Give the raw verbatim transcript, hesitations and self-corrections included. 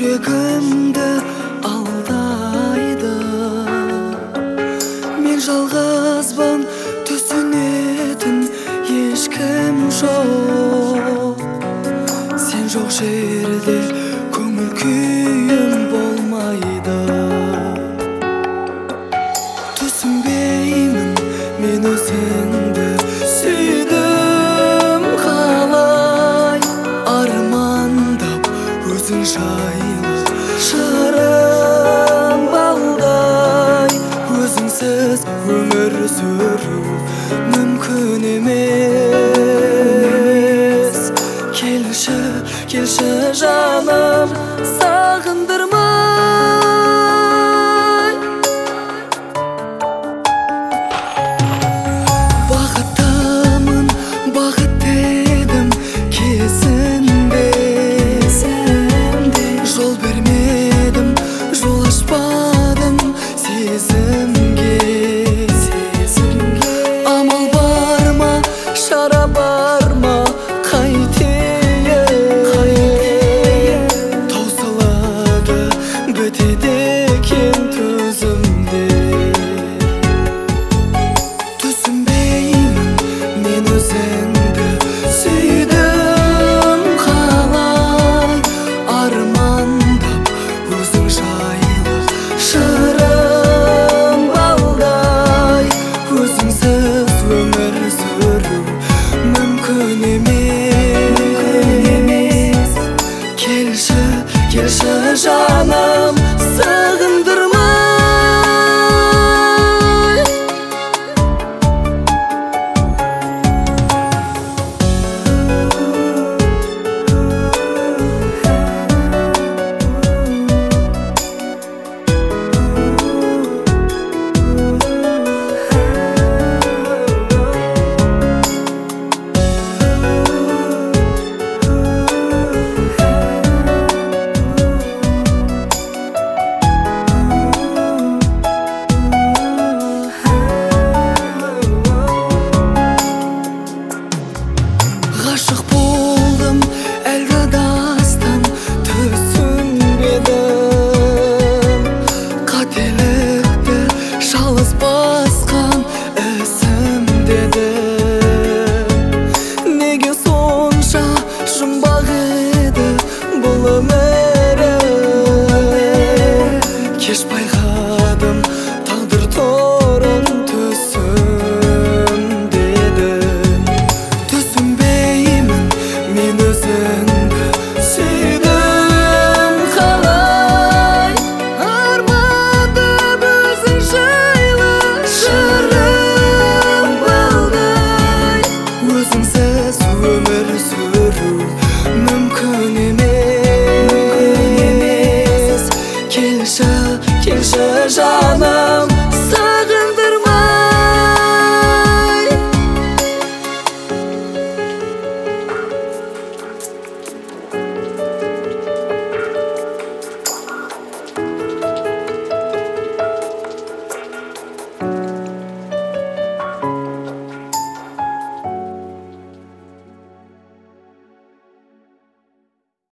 жүрегімді алдайды. Мен жалғызбын, түсінетін ешкім жоқ. Сен жоқ жерде көңіл күйім болмайды. Түсінбеймін мен өзіңді сүйдім қалай, армандап өзің жайлы шырым балдай. Өзіңсіз өмір сүру мүмкін емес. Келші, келші жаным, сағындырмай. Бақыттымын, бақытты едім кезінде. Жол бермедім, жол ашпадым сезімге. Амал бар ма, шара бар ма, қайтейін. Таусылады, бітеді екен төзімде. Түсінбеймін мен өзіңді сүйдім қалай, армандап өзің жайлы шырым балдай. Өзіңсіз өмір сүру мүмкін емес. Келші, келші жаным, сағындырмай. Ғашық болдым, әлгі адастым, түсінбедім. Қателікті жалғыз басқан ісім дедім. Неге сонша жұмбақ еді бұл өмірім. Кеш байқадым тағдыр торын түсінбедім. Түсінбеймін мен өзіңді сүйдім қалай, армандап өзің жайлы шырым балдай. Өзіңсіз өмір сүру мүмкін емес. Келші, келші жаным,